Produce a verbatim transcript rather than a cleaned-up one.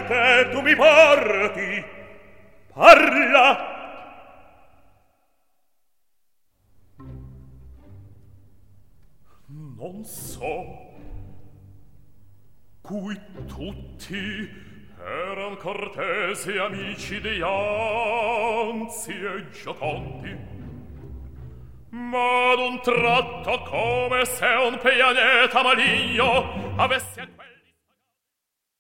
parte tu mi porti? Parla! Non so, cui tutti eran cortesi amici di anzi e giocondi, ma d'un tratto come se un pianeta maligno avesse